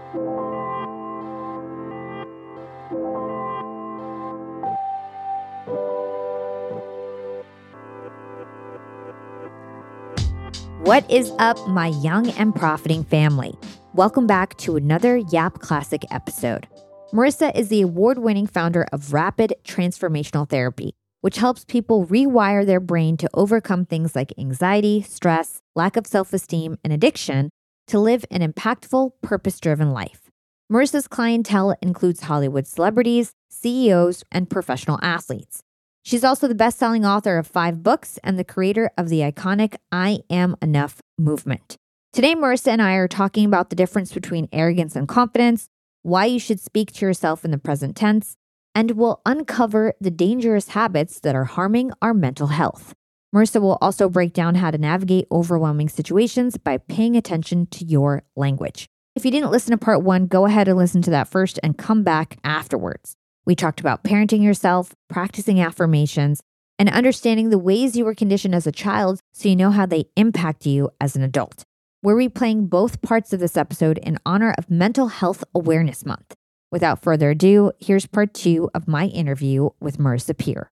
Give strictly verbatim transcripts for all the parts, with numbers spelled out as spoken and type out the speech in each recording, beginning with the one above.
What is up, my young and profiting family? Welcome back to another Yap Classic episode. Marissa is the award-winning founder of Rapid Transformational Therapy, which helps people rewire their brain to overcome things like anxiety, stress, lack of self-esteem, and addiction to live an impactful, purpose-driven life. Marissa's clientele includes Hollywood celebrities, C E Os, and professional athletes. She's also the best-selling author of five books and the creator of the iconic I Am Enough movement. Today, Marissa and I are talking about the difference between arrogance and confidence, why you should speak to yourself in the present tense, and we'll uncover the dangerous habits that are harming our mental health. Marissa will also break down how to navigate overwhelming situations by paying attention to your language. If you didn't listen to part one, go ahead and listen to that first and come back afterwards. We talked about parenting yourself, practicing affirmations, and understanding the ways you were conditioned as a child so you know how they impact you as an adult. We're replaying both parts of this episode in honor of Mental Health Awareness Month. Without further ado, here's part two of my interview with Marissa Peer.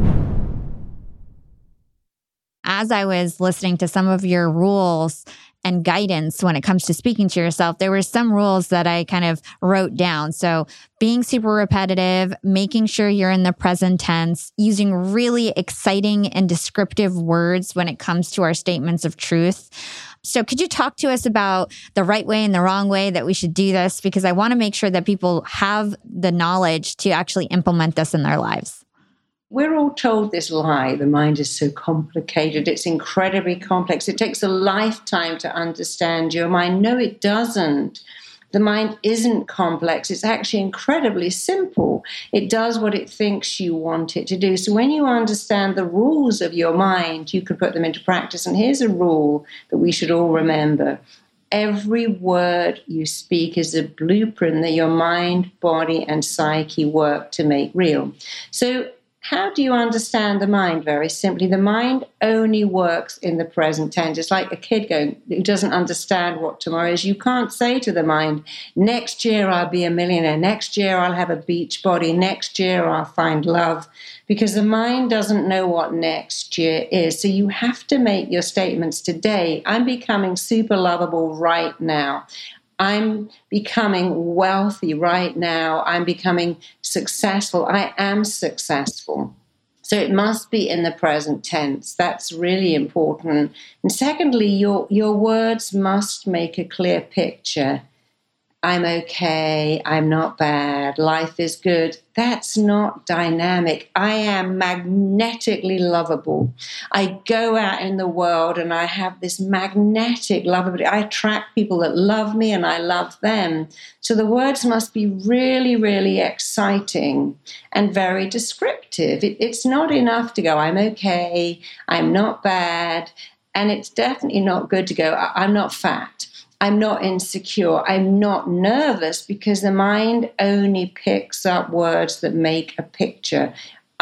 As I was listening to some of your rules and guidance when it comes to speaking to yourself, there were some rules that I kind of wrote down. So being super repetitive, making sure you're in the present tense, using really exciting and descriptive words when it comes to our statements of truth. So could you talk to us about the right way and the wrong way that we should do this? Because I want to make sure that people have the knowledge to actually implement this in their lives. We're all told this lie, the mind is so complicated, it's incredibly complex. It takes a lifetime to understand your mind. No, it doesn't. The mind isn't complex. It's actually incredibly simple. It does what it thinks you want it to do. So when you understand the rules of your mind, you can put them into practice. And here's a rule that we should all remember. Every word you speak is a blueprint that your mind, body, and psyche work to make real. So how do you understand the mind? Very simply, the mind only works in the present tense. It's like a kid going who doesn't understand what tomorrow is. You can't say to the mind, next year I'll be a millionaire, next year I'll have a beach body, next year I'll find love, because the mind doesn't know what next year is. So you have to make your statements today. I'm becoming super lovable right now. I'm becoming wealthy right now. I'm becoming successful. I am successful. So it must be in the present tense. That's really important. And secondly, your, your words must make a clear picture. I'm okay, I'm not bad, life is good. That's not dynamic. I am magnetically lovable. I go out in the world and I have this magnetic lovability. I attract people that love me and I love them. So the words must be really, really exciting and very descriptive. It, it's not enough to go, I'm okay, I'm not bad, and it's definitely not good to go, I'm not fat. I'm not insecure. I'm not nervous, because the mind only picks up words that make a picture.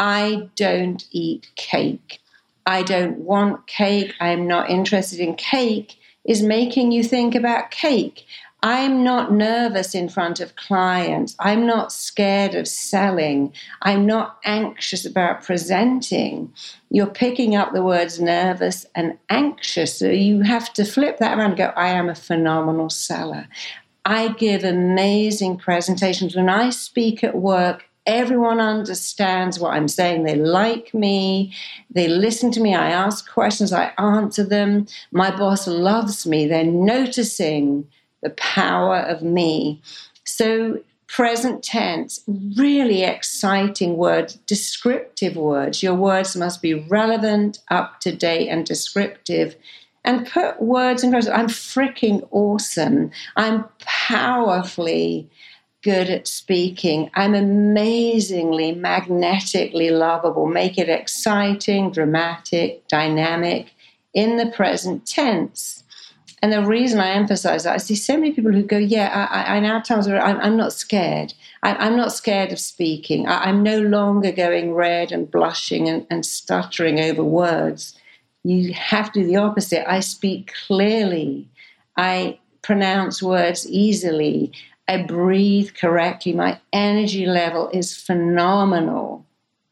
I don't eat cake. I don't want cake. I'm not interested in cake is making you think about cake. I'm not nervous in front of clients. I'm not scared of selling. I'm not anxious about presenting. You're picking up the words nervous and anxious. So you have to flip that around and go, I am a phenomenal seller. I give amazing presentations. When I speak at work, everyone understands what I'm saying. They like me. They listen to me. I ask questions. I answer them. My boss loves me. They're noticing the power of me. So present tense, really exciting words, descriptive words. Your words must be relevant, up to date, and descriptive. And put words in front of, I'm freaking awesome. I'm powerfully good at speaking. I'm amazingly, magnetically lovable. Make it exciting, dramatic, dynamic, in the present tense. And the reason I emphasize that, I see so many people who go, yeah, I, I now tell them I'm, I'm not scared. I, I'm not scared of speaking. I, I'm no longer going red and blushing and, and stuttering over words. You have to do the opposite. I speak clearly. I pronounce words easily. I breathe correctly. My energy level is phenomenal.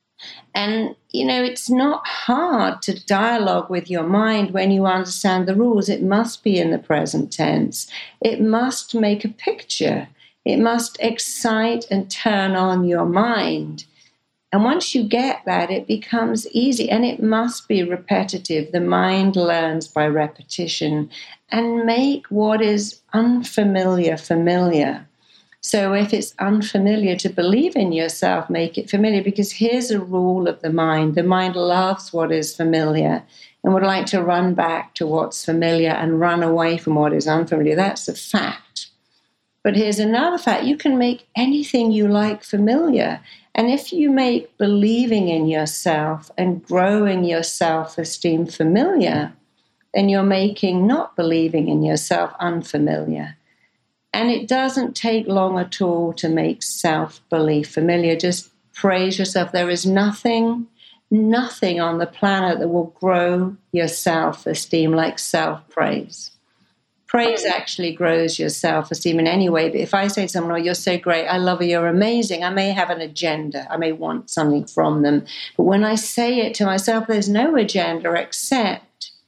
And, you know, it's not hard to dialogue with your mind when you understand the rules. It must be in the present tense. It must make a picture. It must excite and turn on your mind. And once you get that, it becomes easy. And it must be repetitive. The mind learns by repetition. And make what is unfamiliar familiar. So if it's unfamiliar to believe in yourself, make it familiar, because here's a rule of the mind. The mind loves what is familiar and would like to run back to what's familiar and run away from what is unfamiliar. That's a fact. But here's another fact. You can make anything you like familiar. And if you make believing in yourself and growing your self-esteem familiar, then you're making not believing in yourself unfamiliar. And it doesn't take long at all to make self-belief familiar. Just praise yourself. There is nothing, nothing on the planet that will grow your self-esteem like self-praise. Praise actually grows your self-esteem in any way. But if I say to someone, oh, you're so great, I love you, you're amazing, I may have an agenda. I may want something from them. But when I say it to myself, there's no agenda except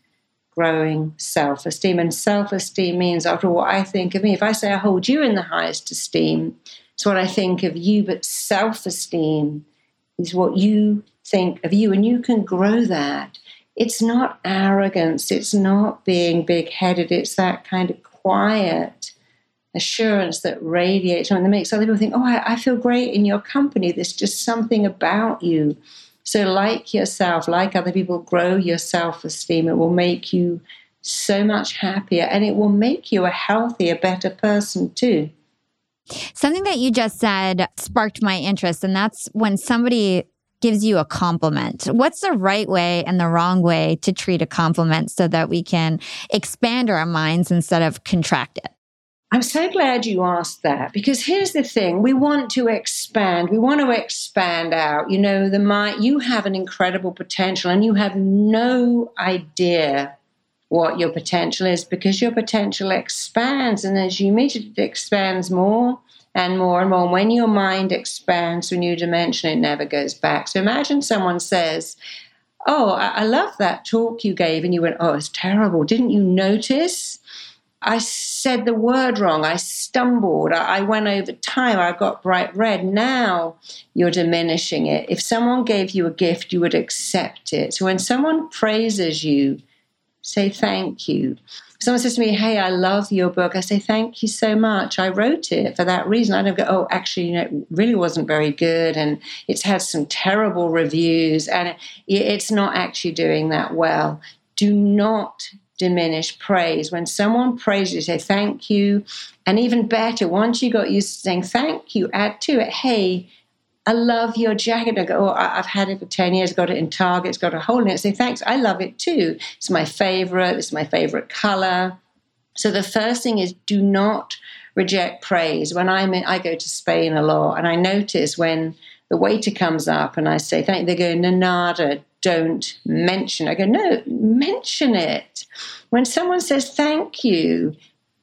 growing self-esteem. And self-esteem means, after all, what I think of me. If I say I hold you in the highest esteem, it's what I think of you. But self-esteem is what you think of you. And you can grow that. It's not arrogance. It's not being big-headed. It's that kind of quiet assurance that radiates and that makes other people think, oh, I, I feel great in your company. There's just something about you. So like yourself, like other people, grow your self-esteem. It will make you so much happier, and it will make you a healthier, better person too. Something that you just said sparked my interest, and that's when somebody gives you a compliment. What's the right way and the wrong way to treat a compliment so that we can expand our minds instead of contract it? I'm so glad you asked that, because here's the thing. We want to expand. We want to expand out. You know, the mind, you have an incredible potential, and you have no idea what your potential is, because your potential expands. And as you meet it, it expands more and more and more. And when your mind expands to a new dimension, it never goes back. So imagine someone says, oh, I, I love that talk you gave. And you went, oh, it's terrible. Didn't you notice? I said the word wrong. I stumbled. I, I went over time. I got bright red. Now you're diminishing it. If someone gave you a gift, you would accept it. So when someone praises you, say thank you. If someone says to me, hey, I love your book, I say thank you so much. I wrote it for that reason. I don't go, oh, actually, you know, it really wasn't very good, and it's had some terrible reviews, and it, it's not actually doing that well. Do not diminish praise. When someone praises you, say thank you. And even better, once you got used to saying thank you, add to it, hey, I love your jacket. I go, oh, I've had it for ten years, got it in Target, it's got a hole in it. Say thanks, I love it too. It's my favorite, it's my favorite color. So the first thing is, do not reject praise. When I'm in, I go to Spain a lot, and I notice when the waiter comes up and I say thank you, they go, no, nada, don't mention. I go, no, mention it. When someone says thank you,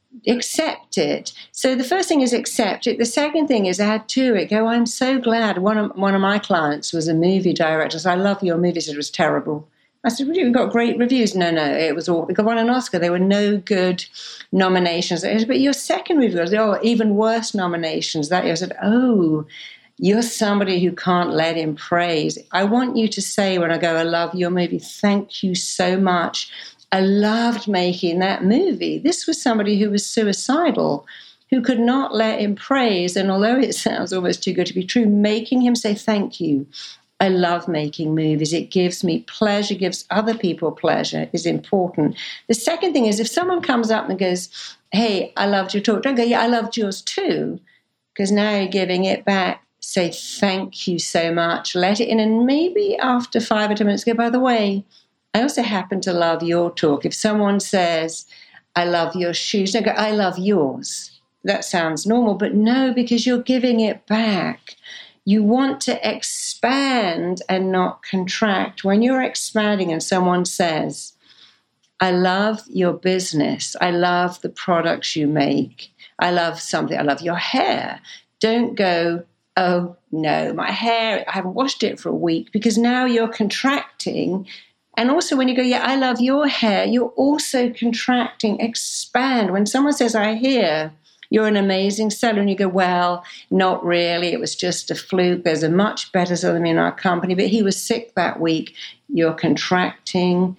accept it. So the first thing is accept it. The second thing is add to it. Go, I'm so glad. One of, one of my clients was a movie director. So I love your movie. He said it was terrible. I said, well, you got great reviews. No, no, it was all, it won an Oscar. There were no good nominations. I said, but your second review was, oh, even worse nominations that year. I said, oh, you're somebody who can't let in praise. I want you to say when I go, I love your movie, thank you so much. I loved making that movie. This was somebody who was suicidal, who could not let in praise. And although it sounds almost too good to be true, making him say thank you. I love making movies. It gives me pleasure, gives other people pleasure, is important. The second thing is, if someone comes up and goes, hey, I loved your talk, don't go, yeah, I loved yours too, because now you're giving it back. Say thank you so much, let it in, and maybe after five or ten minutes go, by the way, I also happen to love your talk. If someone says, I love your shoes, don't go, I love yours. That sounds normal, but no, because you're giving it back. You want to expand and not contract. When you're expanding and someone says, I love your business, I love the products you make, I love something. I love your hair. Don't go, oh, no, my hair, I haven't washed it for a week, because now you're contracting. And also when you go, yeah, I love your hair, you're also contracting, expand. When someone says, I hear you're an amazing seller, and you go, well, not really. It was just a fluke. There's a much better seller in our company, but he was sick that week. You're contracting,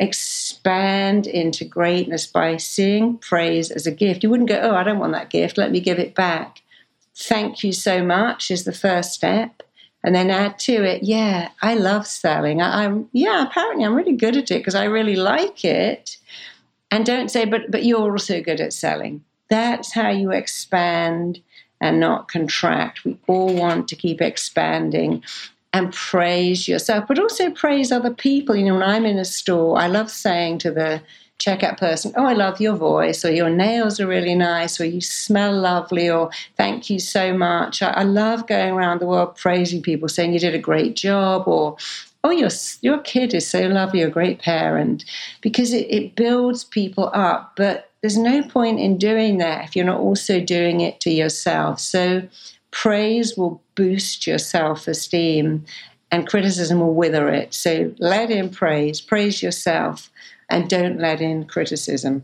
expand into greatness by seeing praise as a gift. You wouldn't go, oh, I don't want that gift. Let me give it back. Thank you so much is the first step. And then add to it, yeah, I love selling. I, I'm, yeah, apparently I'm really good at it because I really like it. And don't say, but but you're also good at selling. That's how you expand and not contract. We all want to keep expanding and praise yourself, but also praise other people. You know, when I'm in a store, I love saying to the checkout person, oh, I love your voice, or your nails are really nice, or you smell lovely, or thank you so much. I, I love going around the world praising people, saying you did a great job, or oh, your, your kid is so lovely, you're a great parent, because it, it builds people up. But there's no point in doing that if you're not also doing it to yourself. So praise will boost your self-esteem, and criticism will wither it. So let in praise, praise yourself, and don't let in criticism.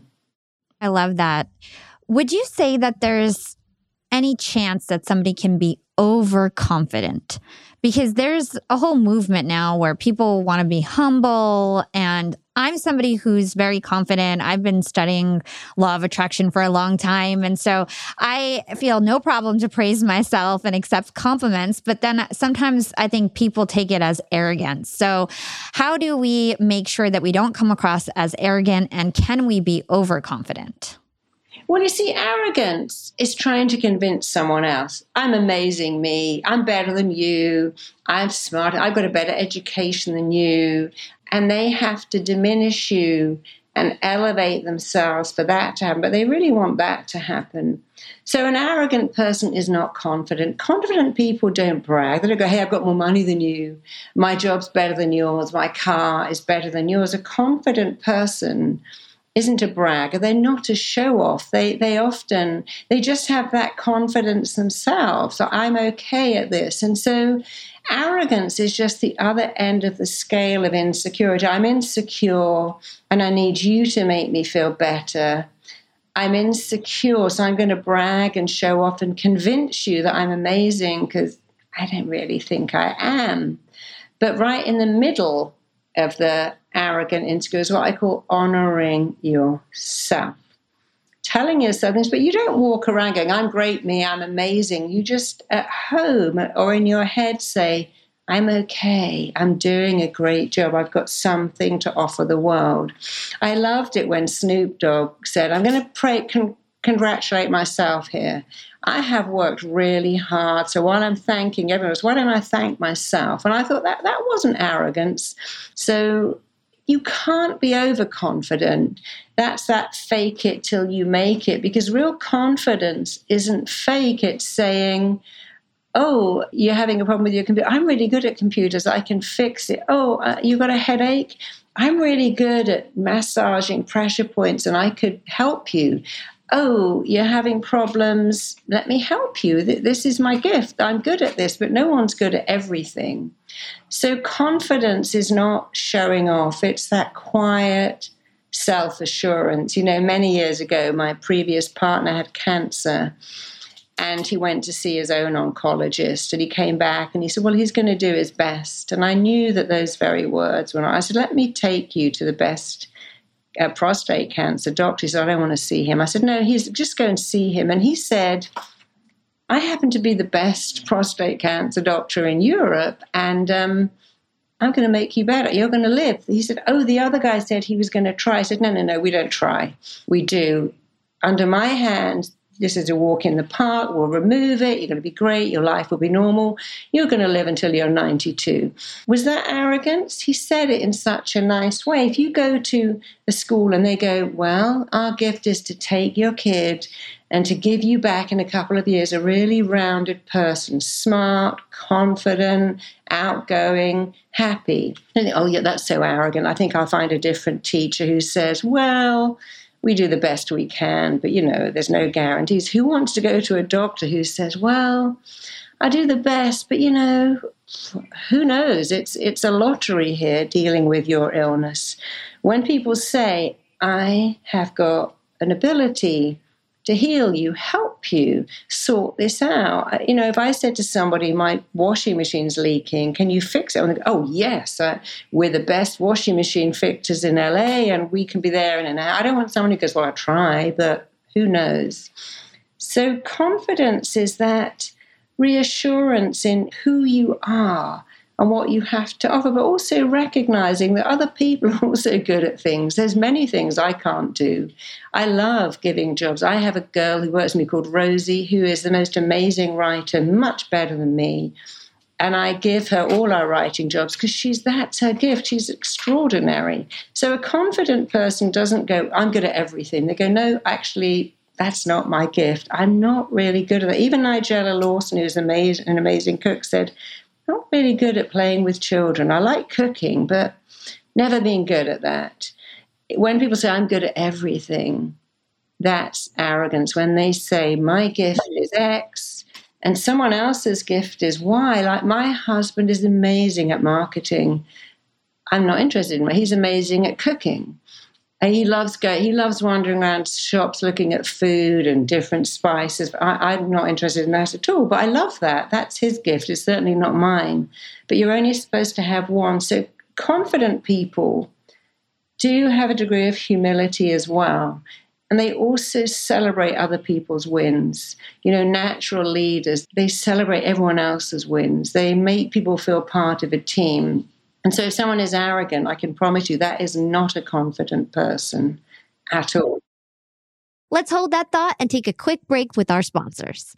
I love that. Would you say that there's any chance that somebody can be overconfident? Because there's a whole movement now where people want to be humble, and I'm somebody who's very confident. I've been studying law of attraction for a long time, and so I feel no problem to praise myself and accept compliments, but then sometimes I think people take it as arrogance. So how do we make sure that we don't come across as arrogant, and can we be overconfident? Well, you see, arrogance is trying to convince someone else, I'm amazing me, I'm better than you, I'm smart, I've got a better education than you. And they have to diminish you and elevate themselves for that to happen. But they really want that to happen. So an arrogant person is not confident. Confident people don't brag. They don't go, hey, I've got more money than you. My job's better than yours. My car is better than yours. A confident person isn't a bragger. They're not a show-off. They they often, they just have that confidence themselves. So I'm okay at this. And so arrogance is just the other end of the scale of insecurity. I'm insecure and I need you to make me feel better. I'm insecure, so I'm going to brag and show off and convince you that I'm amazing because I don't really think I am. But right in the middle of the arrogant insecure is what I call honoring yourself. Telling yourself things, but you don't walk around going, I'm great, me, I'm amazing. You just at home or in your head say, I'm okay, I'm doing a great job, I've got something to offer the world. I loved it when Snoop Dogg said, I'm going to pray, con- congratulate myself here. I have worked really hard, so while I'm thanking everyone else, why don't I thank myself? And I thought that that wasn't arrogance. So you can't be overconfident. That's that fake it till you make it, because real confidence isn't fake. It's saying, oh, you're having a problem with your computer. I'm really good at computers. I can fix it. Oh, uh, you got a headache? I'm really good at massaging pressure points and I could help you. Oh, you're having problems. Let me help you. This is my gift. I'm good at this, but no one's good at everything. So confidence is not showing off. It's that quiet self-assurance. You know, many years ago, my previous partner had cancer and he went to see his own oncologist and he came back and he said, well, he's going to do his best. And I knew that those very words were not. I said, let me take you to the best Uh, prostate cancer doctor. He said, I don't want to see him. I said, no, he's just go and see him. And he said, I happen to be the best prostate cancer doctor in Europe, and um, I'm going to make you better. You're going to live. He said, oh, the other guy said he was going to try. I said, no, no, no, we don't try. We do. Under my hand, this is a walk in the park. We'll remove it. You're going to be great. Your life will be normal. You're going to live until you're ninety-two. Was that arrogance? He said it in such a nice way. If you go to a school and they go, well, our gift is to take your kid and to give you back in a couple of years a really rounded person, smart, confident, outgoing, happy. And, oh, yeah, that's so arrogant. I think I'll find a different teacher who says, well, we do the best we can, but, you know, there's no guarantees. Who wants to go to a doctor who says, well, I do the best, but, you know, who knows? It's it's a lottery here dealing with your illness. When people say, I have got an ability to heal you, help you, sort this out. You know, if I said to somebody, my washing machine's leaking, can you fix it? And they go, oh, yes, uh, we're the best washing machine fixers in L A and we can be there in an hour. I don't want someone who goes, well, I'll try, but who knows? So confidence is that reassurance in who you are and what you have to offer, but also recognizing that other people are also good at things. There's many things I can't do. I love giving jobs. I have a girl who works with me called Rosie, who is the most amazing writer, much better than me. And I give her all our writing jobs because she's that's her gift. She's extraordinary. So a confident person doesn't go, I'm good at everything. They go, no, actually, that's not my gift. I'm not really good at it. Even Nigella Lawson, who's amazing, an amazing cook, said, not really good at playing with children. I like cooking, but never been good at that. When people say I'm good at everything, that's arrogance. When they say my gift is X and someone else's gift is Y, like my husband is amazing at marketing. I'm not interested in him. He's amazing at cooking. And he loves going, he loves wandering around shops looking at food and different spices. I, I'm not interested in that at all, but I love that. That's his gift. It's certainly not mine. But you're only supposed to have one. So confident people do have a degree of humility as well. And they also celebrate other people's wins. You know, natural leaders, they celebrate everyone else's wins. They make people feel part of a team. And so if someone is arrogant, I can promise you that is not a confident person at all. Let's hold that thought and take a quick break with our sponsors.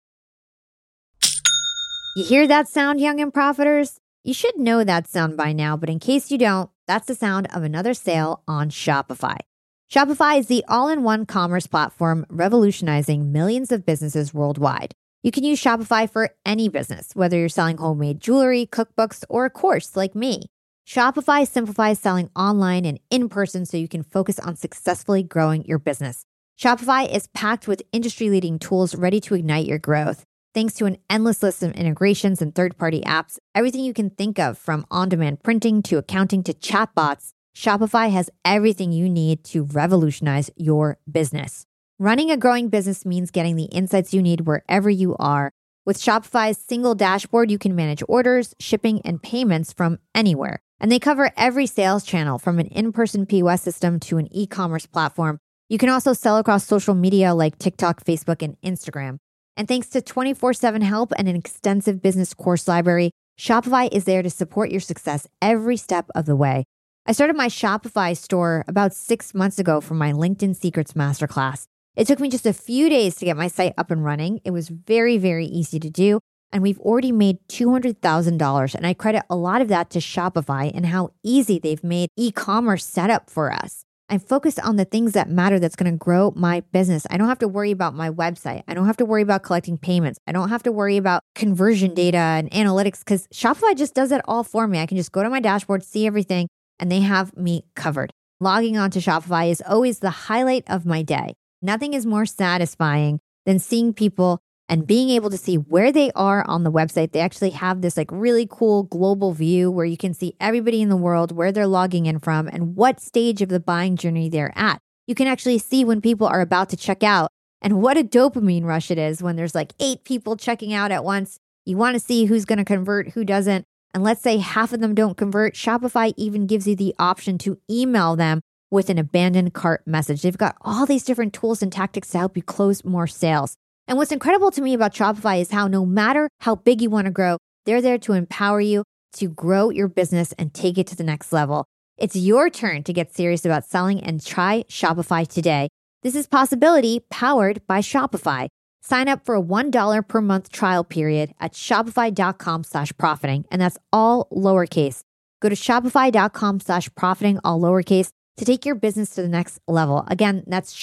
You hear that sound, young and profiters? You should know that sound by now, but in case you don't, that's the sound of another sale on Shopify. Shopify is the all-in-one commerce platform revolutionizing millions of businesses worldwide. You can use Shopify for any business, whether you're selling homemade jewelry, cookbooks, or a course like me. Shopify simplifies selling online and in person so you can focus on successfully growing your business. Shopify is packed with industry-leading tools ready to ignite your growth. Thanks to an endless list of integrations and third-party apps, everything you can think of from on-demand printing to accounting to chatbots, Shopify has everything you need to revolutionize your business. Running a growing business means getting the insights you need wherever you are. With Shopify's single dashboard, you can manage orders, shipping, and payments from anywhere. And they cover every sales channel from an in-person P O S system to an e-commerce platform. You can also sell across social media like TikTok, Facebook, and Instagram. And thanks to twenty-four seven help and an extensive business course library, Shopify is there to support your success every step of the way. I started my Shopify store about six months ago for my LinkedIn Secrets Masterclass. It took me just a few days to get my site up and running. It was very, very easy to do. And we've already made two hundred thousand dollars. And I credit a lot of that to Shopify and how easy they've made e-commerce setup for us. I'm focused on the things that matter that's going to grow my business. I don't have to worry about my website. I don't have to worry about collecting payments. I don't have to worry about conversion data and analytics because Shopify just does it all for me. I can just go to my dashboard, see everything, and they have me covered. Logging on to Shopify is always the highlight of my day. Nothing is more satisfying than seeing people and being able to see where they are on the website. They actually have this like really cool global view where you can see everybody in the world, where they're logging in from and what stage of the buying journey they're at. You can actually see when people are about to check out and what a dopamine rush it is when there's like eight people checking out at once. You want to see who's going to convert, who doesn't. And let's say half of them don't convert. Shopify even gives you the option to email them with an abandoned cart message. They've got all these different tools and tactics to help you close more sales. And what's incredible to me about Shopify is how no matter how big you want to grow, they're there to empower you to grow your business and take it to the next level. It's your turn to get serious about selling and try Shopify today. This is Possibility powered by Shopify. Sign up for a one dollar per month trial period at shopify.com slash profiting. And that's all lowercase. Go to shopify.com slash profiting, all lowercase, to take your business to the next level. Again, that's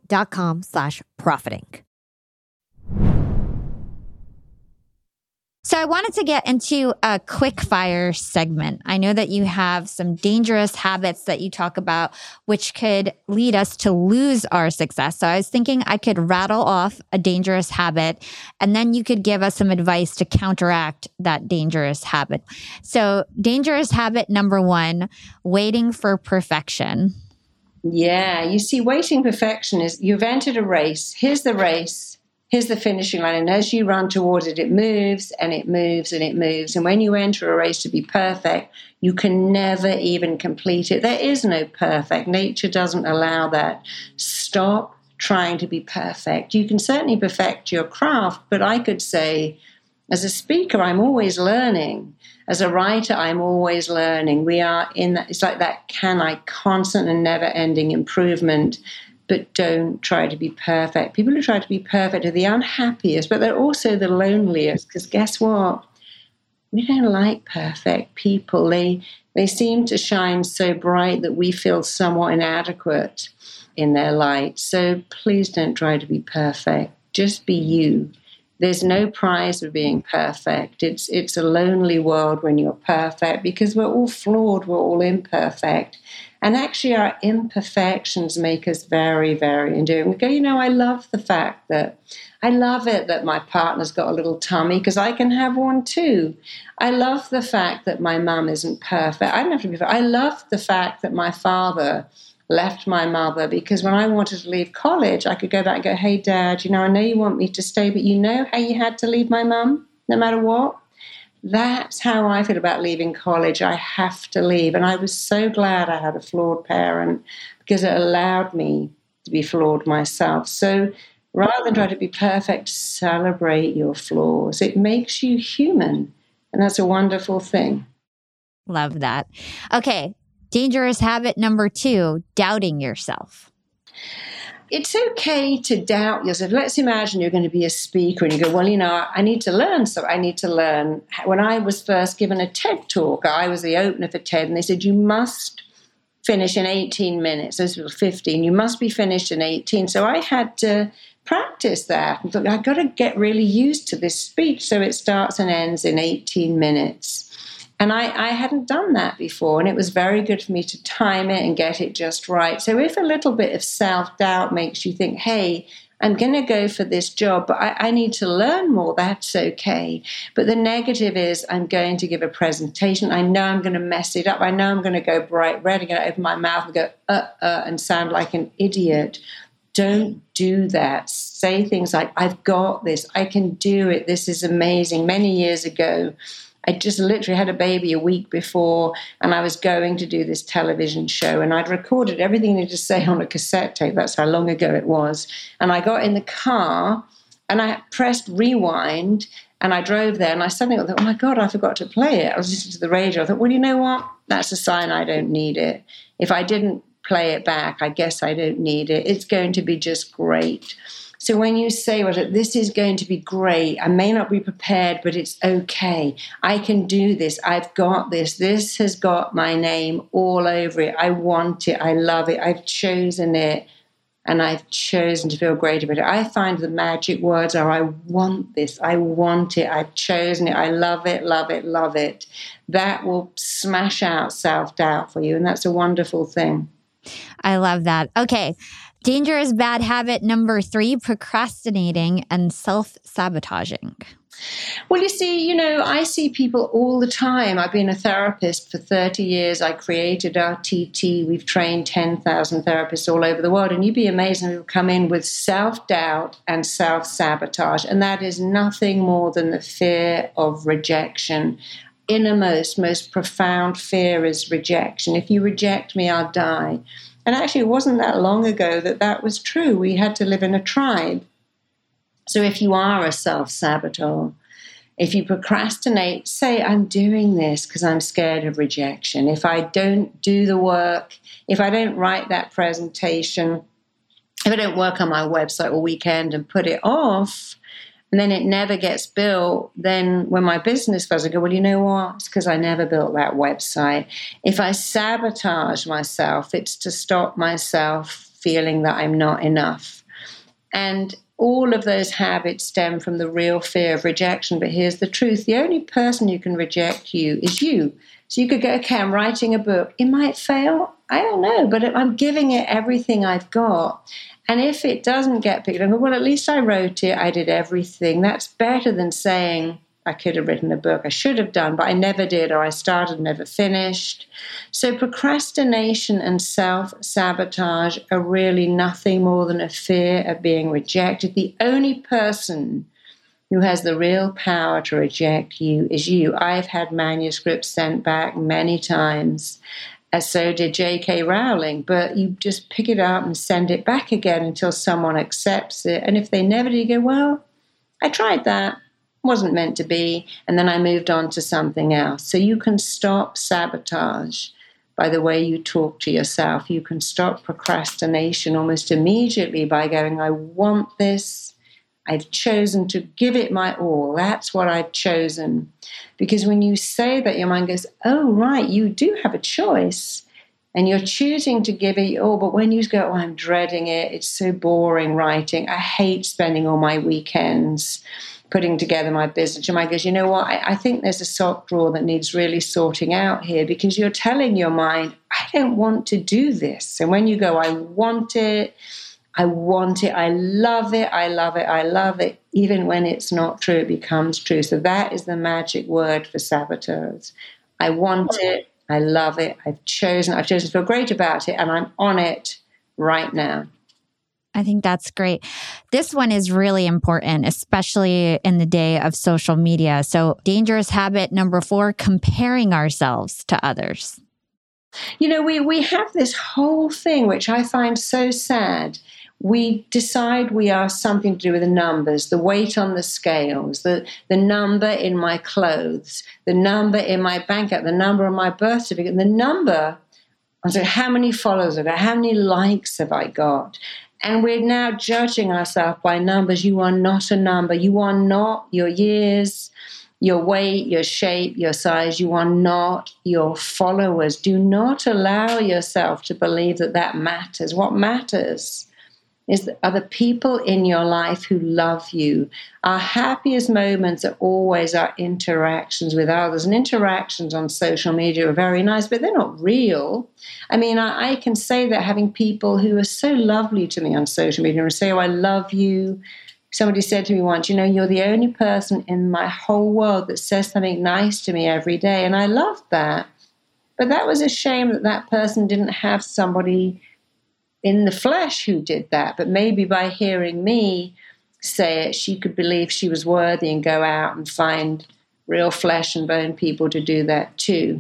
shopify.com slash profiting. So I wanted to get into a quick fire segment. I know that you have some dangerous habits that you talk about, which could lead us to lose our success. So I was thinking I could rattle off a dangerous habit, and then you could give us some advice to counteract that dangerous habit. So dangerous habit number one, waiting for perfection. Yeah, you see, waiting perfection is you've entered a race. Here's the race. Here's the finishing line. And as you run towards it, it moves and it moves and it moves. And when you enter a race to be perfect, you can never even complete it. There is no perfect. Nature doesn't allow that. Stop trying to be perfect. You can certainly perfect your craft, but I could say, as a speaker, I'm always learning. As a writer, I'm always learning. We are in that, it's like that can I constant and never-ending improvement, but don't try to be perfect. People who try to be perfect are the unhappiest, but they're also the loneliest, because guess what? We don't like perfect people. They, they seem to shine so bright that we feel somewhat inadequate in their light. So please don't try to be perfect. Just be you. There's no prize for being perfect. It's it's a lonely world when you're perfect, because we're all flawed, we're all imperfect. And actually our imperfections make us very, very endearing. We go, you know, I love the fact that, I love it that my partner's got a little tummy because I can have one too. I love the fact that my mum isn't perfect. I don't have to be perfect. I love the fact that my father left my mother, because when I wanted to leave college, I could go back and go, hey, Dad, you know, I know you want me to stay, but you know how you had to leave my mum, no matter what? That's how I feel about leaving college. I have to leave. And I was so glad I had a flawed parent, because it allowed me to be flawed myself. So rather than try to be perfect, celebrate your flaws. It makes you human. And that's a wonderful thing. Love that. Okay. Dangerous habit number two, doubting yourself. It's okay to doubt yourself. Let's imagine you're going to be a speaker and you go, well, you know, I need to learn. So I need to learn. When I was first given a TED talk, I was the opener for TED, and they said, you must finish in eighteen minutes. This was fifteen. You must be finished in eighteen. So I had to practice that. I thought, I've got to get really used to this speech so it starts and ends in eighteen minutes. And I, I hadn't done that before, and it was very good for me to time it and get it just right. So if a little bit of self-doubt makes you think, hey, I'm going to go for this job, but I, I need to learn more, that's okay. But the negative is I'm going to give a presentation. I know I'm going to mess it up. I know I'm going to go bright red. I'm going to open my mouth and go, uh, uh, and sound like an idiot. Don't do that. Say things like, I've got this. I can do it. This is amazing. Many years ago, I just literally had a baby a week before, and I was going to do this television show, and I'd recorded everything I needed to say on a cassette tape. That's how long ago it was. And I got in the car, and I pressed rewind, and I drove there, and I suddenly thought, oh my God, I forgot to play it. I was listening to the radio. I thought, well, you know what? That's a sign I don't need it. If I didn't play it back, I guess I don't need it. It's going to be just great. So when you say, well, this is going to be great, I may not be prepared, but it's okay. I can do this. I've got this. This has got my name all over it. I want it. I love it. I've chosen it, and I've chosen to feel great about it. I find the magic words are, I want this. I want it. I've chosen it. I love it, love it, love it. That will smash out self-doubt for you, and that's a wonderful thing. I love that. Okay. Dangerous bad habit number three, procrastinating and self-sabotaging. Well, you see, you know, I see people all the time. I've been a therapist for thirty years. I created R T T. We've trained ten thousand therapists all over the world. And you'd be amazed when people come in with self-doubt and self-sabotage. And that is nothing more than the fear of rejection. Innermost, most profound fear is rejection. If you reject me, I'll die. And actually, it wasn't that long ago that that was true. We had to live in a tribe. So if you are a self-saboteur, if you procrastinate, say, I'm doing this because I'm scared of rejection. If I don't do the work, if I don't write that presentation, if I don't work on my website all weekend and put it off, and then it never gets built, then when my business fails, I go, well, you know what? It's because I never built that website. If I sabotage myself, it's to stop myself feeling that I'm not enough. And all of those habits stem from the real fear of rejection. But here's the truth. The only person who can reject you is you. So you could go, okay, I'm writing a book. It might fail. I don't know, but I'm giving it everything I've got. And if it doesn't get picked up, well, at least I wrote it. I did everything. That's better than saying, I could have written a book. I should have done, but I never did, or I started, never finished. So procrastination and self-sabotage are really nothing more than a fear of being rejected. The only person who has the real power to reject you is you. I've had manuscripts sent back many times, as so did J K Rowling, but you just pick it up and send it back again until someone accepts it. And if they never do, you go, well, I tried that. Wasn't meant to be, and then I moved on to something else. So you can stop sabotage by the way you talk to yourself. You can stop procrastination almost immediately by going, I want this. I've chosen to give it my all. That's what I've chosen. Because when you say that, your mind goes, oh, right, you do have a choice. And you're choosing to give it your all. But when you go, oh, I'm dreading it. It's so boring writing. I hate spending all my weekends putting together my business. Your mind goes, you know what, I, I think there's a sock drawer that needs really sorting out here, because you're telling your mind, I don't want to do this. And when you go, I want it, I want it, I love it, I love it, I love it, even when it's not true, it becomes true. So that is the magic word for saboteurs. I want it, I love it, I've chosen, I've chosen to feel great about it, and I'm on it right now. I think that's great. This one is really important, especially in the day of social media. So dangerous habit number four, comparing ourselves to others. You know, we, we have this whole thing, which I find so sad. We decide we are something to do with the numbers, the weight on the scales, the, the number in my clothes, the number in my bank account, the number on my birth certificate, the number, I say, how many followers have I got, how many likes have I got? And we're now judging ourselves by numbers. You are not a number. You are not your years, your weight, your shape, your size. You are not your followers. Do not allow yourself to believe that that matters. What matters is that are the people in your life who love you. Our happiest moments are always our interactions with others. And interactions on social media are very nice, but they're not real. I mean, I, I can say that having people who are so lovely to me on social media and say, oh, I love you. Somebody said to me once, you know, you're the only person in my whole world that says something nice to me every day. And I loved that. But that was a shame that that person didn't have somebody in the flesh who did that, but maybe by hearing me say it, she could believe she was worthy and go out and find real flesh and bone people to do that too.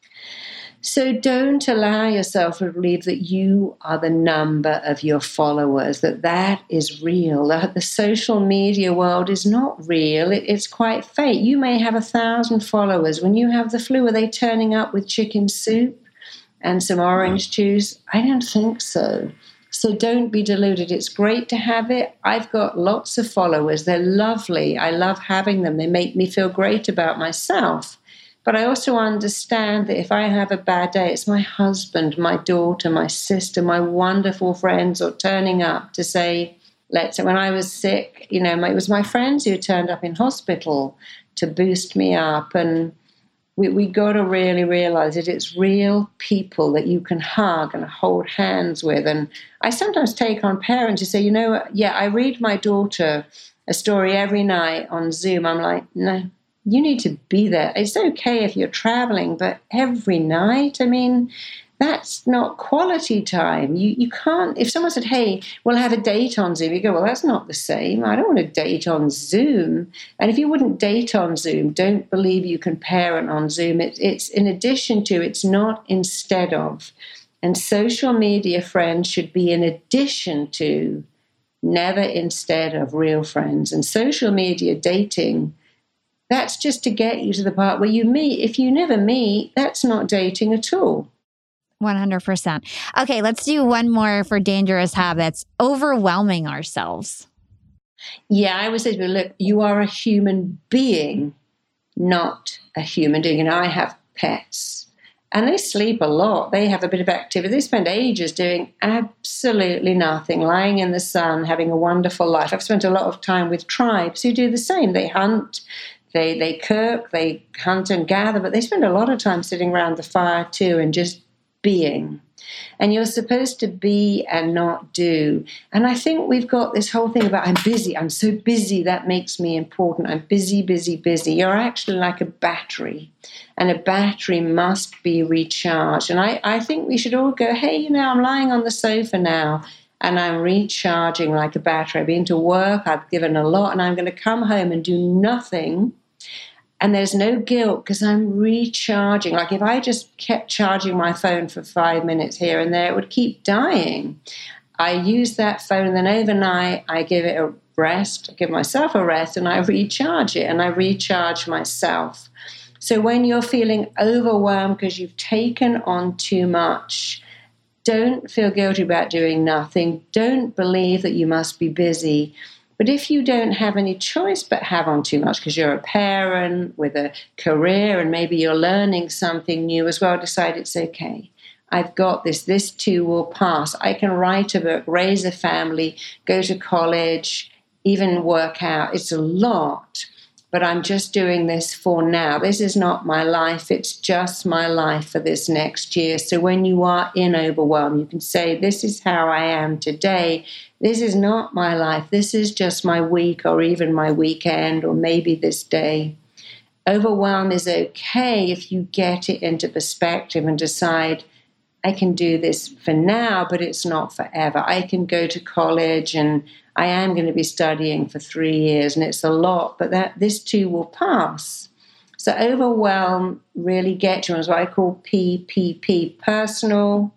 So don't allow yourself to believe that you are the number of your followers, that that is real, that the social media world is not real, it, it's quite fake. You may have a thousand followers. When you have the flu, are they turning up with chicken soup and some orange juice? I don't think so. So don't be deluded. It's great to have it. I've got lots of followers. They're lovely. I love having them. They make me feel great about myself. But I also understand that if I have a bad day, it's my husband, my daughter, my sister, my wonderful friends are turning up to say, let's say when I was sick, you know, it was my friends who turned up in hospital to boost me up. And we we got to really realize that it's real people that you can hug and hold hands with. And I sometimes take on parents who say, you know, yeah, I read my daughter a story every night on Zoom. I'm like, no, you need to be there. It's okay if you're traveling, but every night, I mean, that's not quality time. You you can't, if someone said, hey, we'll have a date on Zoom, you go, well, that's not the same. I don't want to date on Zoom. And if you wouldn't date on Zoom, don't believe you can parent on Zoom. It, it's in addition to, it's not instead of. And social media friends should be in addition to, never instead of real friends. And social media dating, that's just to get you to the part where you meet. If you never meet, that's not dating at all. one hundred percent. Okay, let's do one more for dangerous habits. Overwhelming ourselves. Yeah, I would say to people, look, you are a human being, not a human being. And I have pets. And they sleep a lot. They have a bit of activity. They spend ages doing absolutely nothing, lying in the sun, having a wonderful life. I've spent a lot of time with tribes who do the same. They hunt, they they cook, they hunt and gather, but they spend a lot of time sitting around the fire too and just being. And you're supposed to be and not do. And I think we've got this whole thing about I'm busy, I'm so busy, that makes me important. I'm busy, busy, busy. You're actually like a battery, and a battery must be recharged. And I, I think we should all go, hey, you know, I'm lying on the sofa now, and I'm recharging like a battery. I've been to work, I've given a lot, and I'm going to come home and do nothing. And there's no guilt because I'm recharging. Like if I just kept charging my phone for five minutes here and there, it would keep dying. I use that phone, and then overnight I give it a rest, I give myself a rest, and I recharge it, and I recharge myself. So when you're feeling overwhelmed because you've taken on too much, don't feel guilty about doing nothing. Don't believe that you must be busy. But if you don't have any choice but have on too much because you're a parent with a career and maybe you're learning something new as well, decide it's okay. I've got this. This too will pass. I can write a book, raise a family, go to college, even work out. It's a lot, but I'm just doing this for now. This is not my life. It's just my life for this next year. So when you are in overwhelm, you can say, this is how I am today. This is not my life. This is just my week or even my weekend or maybe this day. Overwhelm is okay if you get it into perspective and decide, I can do this for now, but it's not forever. I can go to college and I am going to be studying for three years and it's a lot, but that this too will pass. So overwhelm really gets you on what I call P P P, personal,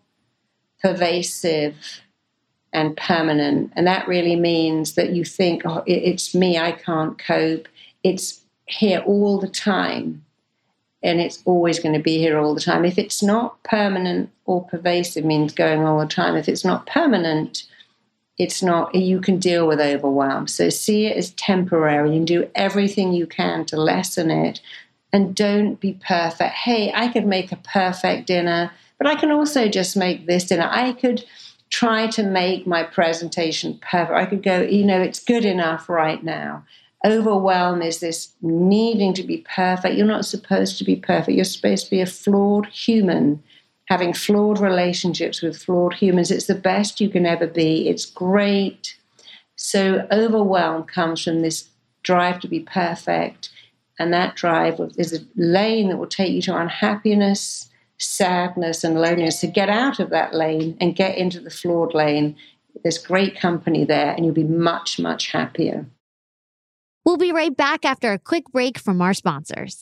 pervasive, and permanent. And that really means that you think, oh, it's me, I can't cope. It's here all the time. And it's always going to be here all the time. If it's not permanent or pervasive, means going all the time. If it's not permanent, it's not, you can deal with overwhelm. So see it as temporary. You can do everything you can to lessen it. And don't be perfect. Hey, I could make a perfect dinner, but I can also just make this dinner. I could try to make my presentation perfect. I could go, you know, it's good enough right now. Overwhelm is this needing to be perfect. You're not supposed to be perfect. You're supposed to be a flawed human, having flawed relationships with flawed humans. It's the best you can ever be. It's great. So overwhelm comes from this drive to be perfect. And that drive is a lane that will take you to unhappiness, sadness, and loneliness. To get out of that lane and get into the flawed lane, there's great company there and you'll be much, much happier. We'll be right back after a quick break from our sponsors.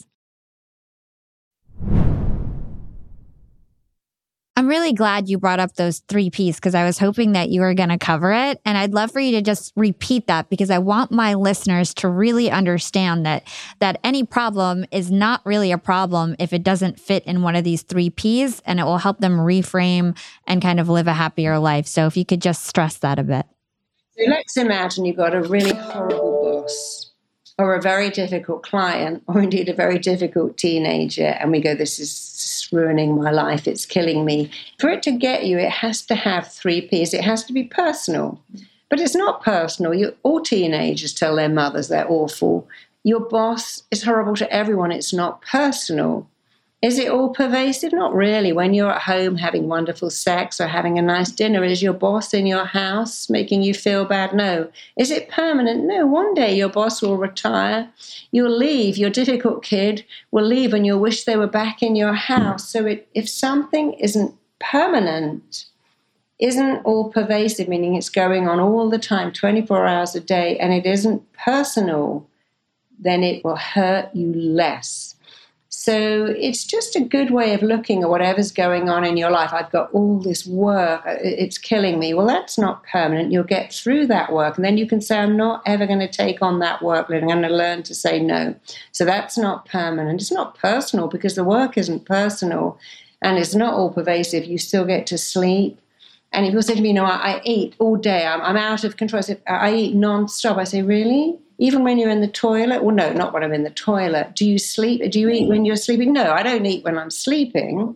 I'm really glad you brought up those three Ps because I was hoping that you were going to cover it. And I'd love for you to just repeat that because I want my listeners to really understand that that any problem is not really a problem if it doesn't fit in one of these three Ps, and it will help them reframe and kind of live a happier life. So if you could just stress that a bit. So let's imagine you've got a really horrible boss or a very difficult client or indeed a very difficult teenager, and we go, this is ruining my life, it's killing me. For it to get you, it has to have three Ps. It has to be personal. But it's not personal. You, all teenagers tell their mothers they're awful. Your boss is horrible to everyone. It's not personal. Is it all pervasive? Not really. When you're at home having wonderful sex or having a nice dinner, is your boss in your house making you feel bad? No. Is it permanent? No. One day your boss will retire. You'll leave. Your difficult kid will leave and you'll wish they were back in your house. So it, if something isn't permanent, isn't all pervasive, meaning it's going on all the time, twenty-four hours a day, and it isn't personal, then it will hurt you less. So it's just a good way of looking at whatever's going on in your life. I've got all this work, it's killing me. Well, that's not permanent. You'll get through that work. And then you can say, I'm not ever going to take on that work. I'm going to learn to say no. So that's not permanent. It's not personal because the work isn't personal and it's not all pervasive. You still get to sleep. And if people say to me, no, I, I eat all day. I'm, I'm out of control. I, say, I eat nonstop. I say, really? Even when you're in the toilet? Well, no, not when I'm in the toilet. Do you sleep? Do you eat when you're sleeping? No, I don't eat when I'm sleeping.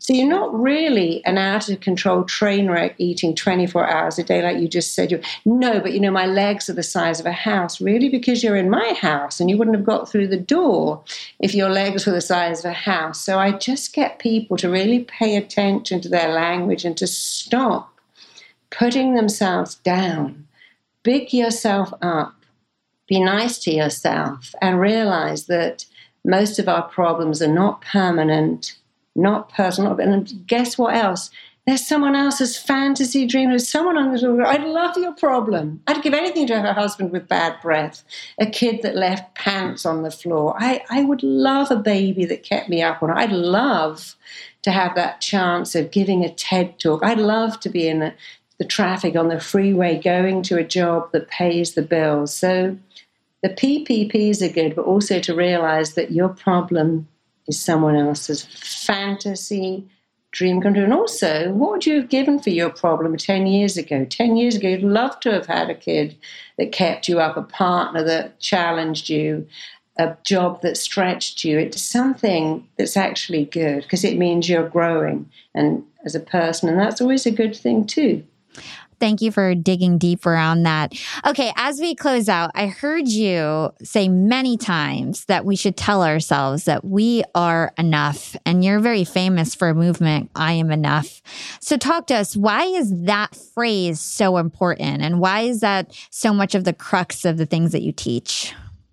So you're not really an out-of-control train wreck eating twenty-four hours a day like you just said. You're, no, but you know, my legs are the size of a house. Really? Because you're in my house and you wouldn't have got through the door if your legs were the size of a house. So I just get people to really pay attention to their language and to stop putting themselves down. Big yourself up. Be nice to yourself and realize that most of our problems are not permanent, not personal. And guess what else? There's someone else's fantasy dream. There's someone on the world. I'd love your problem. I'd give anything to have a husband with bad breath, a kid that left pants on the floor. I, I would love a baby that kept me up. I'd love to have that chance of giving a TED talk. I'd love to be in the, the traffic on the freeway going to a job that pays the bills. So the P P Ps are good, but also to realize that your problem is someone else's fantasy, dream come true. And also, what would you have given for your problem ten years ago? ten years ago, you'd love to have had a kid that kept you up, a partner that challenged you, a job that stretched you. It's something that's actually good because it means you're growing and as a person, and that's always a good thing too. Thank you for digging deep around that. Okay, as we close out, I heard you say many times that we should tell ourselves that we are enough. And you're very famous for a movement, I am enough. So talk to us, why is that phrase so important? And why is that so much of the crux of the things that you teach?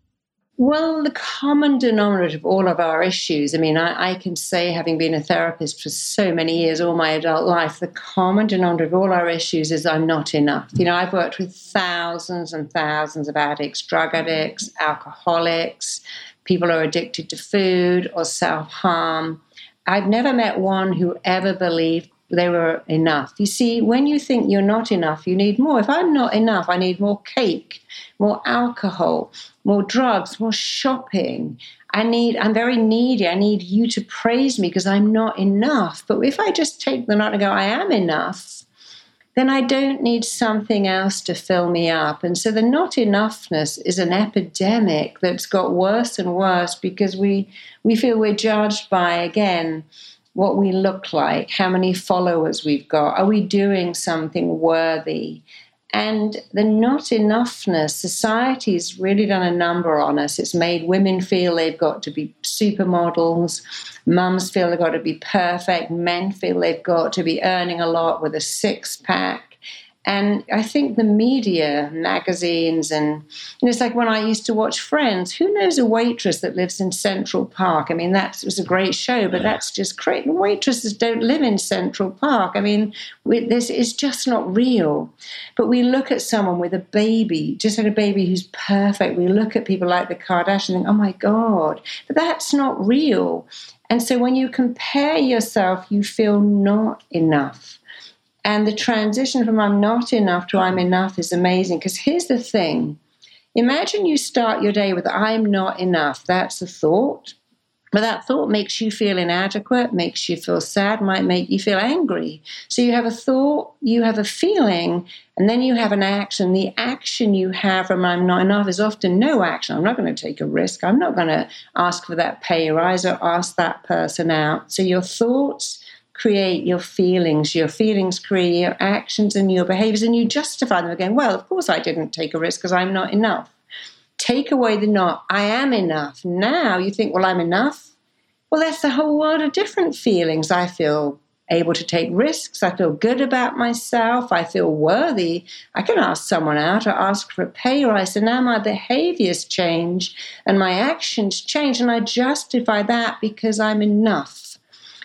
Well, the common denominator of all of our issues, I mean, I, I can say, having been a therapist for so many years, all my adult life, the common denominator of all our issues is I'm not enough. You know, I've worked with thousands and thousands of addicts, drug addicts, alcoholics, people who are addicted to food or self-harm. I've never met one who ever believed they were enough. You see, when you think you're not enough, you need more. If I'm not enough, I need more cake, more alcohol, more drugs, more shopping. I need, I'm very needy. I need you to praise me because I'm not enough. But if I just take the knot and go, I am enough, then I don't need something else to fill me up. And so the not enoughness is an epidemic that's got worse and worse because we, we feel we're judged by, again, what we look like, how many followers we've got. Are we doing something worthy? And the not enoughness, society's really done a number on us. It's made women feel they've got to be supermodels. Mums feel they've got to be perfect. Men feel they've got to be earning a lot with a six-pack. And I think the media, magazines, and you know, it's like when I used to watch Friends. Who knows a waitress that lives in Central Park? I mean, that was a great show, but that's just great. Waitresses don't live in Central Park. I mean, we, this is just not real. But we look at someone with a baby, just had a baby who's perfect. We look at people like the Kardashians and think, oh my God, but that's not real. And so when you compare yourself, you feel not enough. And the transition from I'm not enough to I'm enough is amazing. Because here's the thing. Imagine you start your day with I'm not enough. That's a thought. But that thought makes you feel inadequate, makes you feel sad, might make you feel angry. So you have a thought, you have a feeling, and then you have an action. The action you have from I'm not enough is often no action. I'm not going to take a risk. I'm not going to ask for that pay rise or ask that person out. So your thoughts create your feelings, your feelings create your actions and your behaviors, and you justify them again. Well, of course I didn't take a risk because I'm not enough. Take away the not, I am enough. Now you think, well, I'm enough. Well, that's a whole world of different feelings. I feel able to take risks. I feel good about myself. I feel worthy. I can ask someone out or ask for a pay rise. And now my behaviors change and my actions change, and I justify that because I'm enough.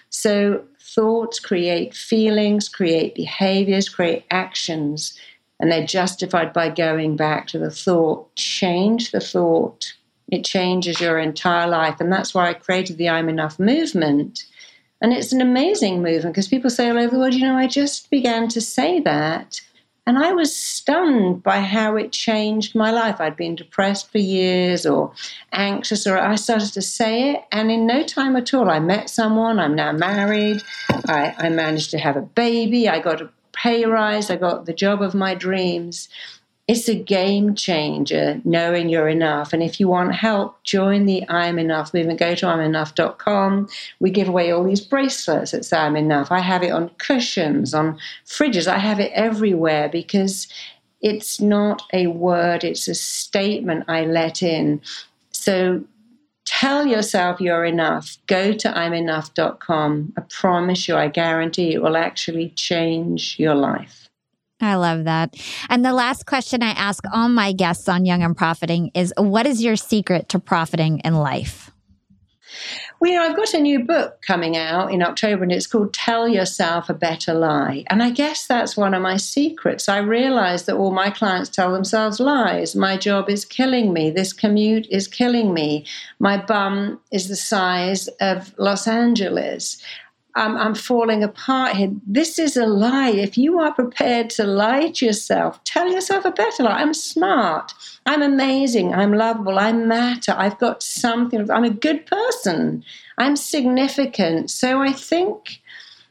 So thoughts create feelings, create behaviors, create actions, and they're justified by going back to the thought. Change the thought. It changes your entire life. And that's why I created the I'm Enough movement. And it's an amazing movement because people say all over the world, you know, I just began to say that. And I was stunned by how it changed my life. I'd been depressed for years or anxious, or I started to say it. And in no time at all, I met someone. I'm now married. I, I managed to have a baby. I got a pay rise. I got the job of my dreams. It's a game changer, knowing you're enough. And if you want help, join the I'm Enough movement. Go to I'm enough dot com. We give away all these bracelets that say I'm enough. I have it on cushions, on fridges. I have it everywhere because it's not a word. It's a statement I let in. So tell yourself you're enough. Go to I'm enough dot com. I promise you, I guarantee it will actually change your life. I love that. And the last question I ask all my guests on Young and Profiting is, what is your secret to profiting in life? Well, you know, I've got a new book coming out in October, and it's called Tell Yourself a Better Lie. And I guess that's one of my secrets. I realize that all my clients tell themselves lies. My job is killing me. This commute is killing me. My bum is the size of Los Angeles. I'm, I'm falling apart here. This is a lie. If you are prepared to lie to yourself, tell yourself a better lie. I'm smart. I'm amazing. I'm lovable. I matter. I've got something. I'm a good person. I'm significant. So I think,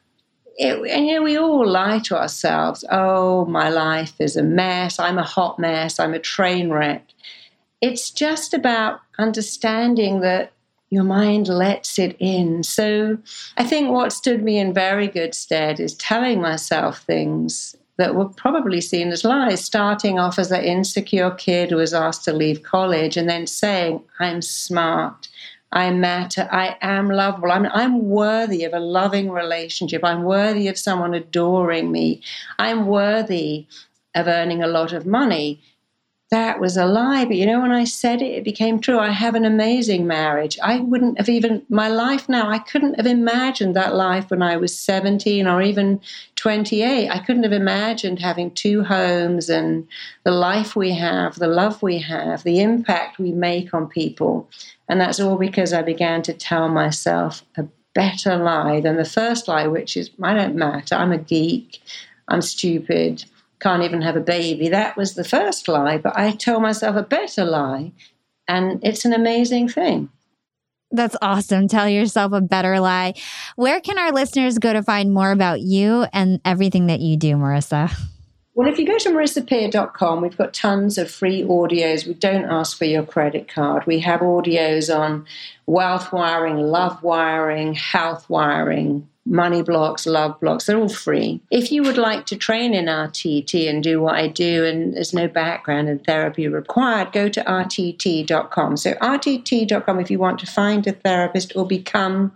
it, and you know, we all lie to ourselves. Oh, my life is a mess. I'm a hot mess. I'm a train wreck. It's just about understanding that your mind lets it in. So I think what stood me in very good stead is telling myself things that were probably seen as lies, starting off as an insecure kid who was asked to leave college and then saying, I'm smart, I matter, I am lovable, I'm, I'm worthy of a loving relationship, I'm worthy of someone adoring me, I'm worthy of earning a lot of money. That was a lie. But, you know, when I said it, it became true. I have an amazing marriage. I wouldn't have even, my life now, I couldn't have imagined that life when I was seventeen or even twenty-eight. I couldn't have imagined having two homes and the life we have, the love we have, the impact we make on people. And that's all because I began to tell myself a better lie than the first lie, which is, I don't matter. I'm a geek. I'm stupid. Can't even have a baby. That was the first lie, but I told myself a better lie, and it's an amazing thing. That's awesome. Tell yourself a better lie. Where can our listeners go to find more about you and everything that you do, Marissa? Well, if you go to marissa peer dot com, we've got tons of free audios. We don't ask for your credit card. We have audios on wealth wiring, love wiring, health wiring, money blocks, love blocks. They're all free. If you would like to train in R T T and do what I do, and there's no background in therapy required, go to R T T dot com. So R T T dot com if you want to find a therapist or become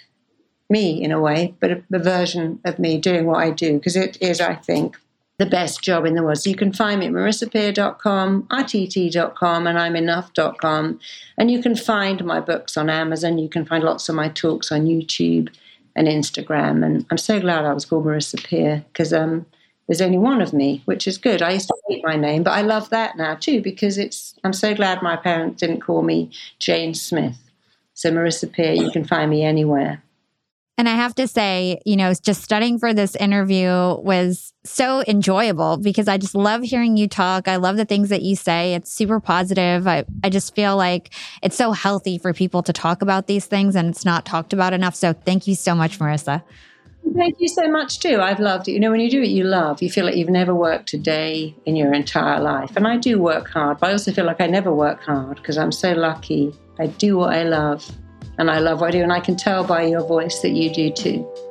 me in a way, but a, a version of me doing what I do, because it is, I think, the best job in the world. So you can find me at marissa peer dot com, R T T dot com, and I'm enough dot com. And you can find my books on Amazon. You can find lots of my talks on YouTube and Instagram. And I'm so glad I was called Marissa Peer, because um, there's only one of me, which is good. I used to hate my name, but I love that now too, because it's. I'm so glad my parents didn't call me Jane Smith. So Marissa Peer, you can find me anywhere. And I have to say, you know, just studying for this interview was so enjoyable because I just love hearing you talk. I love the things that you say. It's super positive. I, I just feel like it's so healthy for people to talk about these things, and it's not talked about enough. So thank you so much, Marissa. Thank you so much too. I've loved it. You know, when you do what you love, you feel like you've never worked a day in your entire life. And I do work hard, but I also feel like I never work hard because I'm so lucky. I do what I love. And I love what I do, and I can tell by your voice that you do too.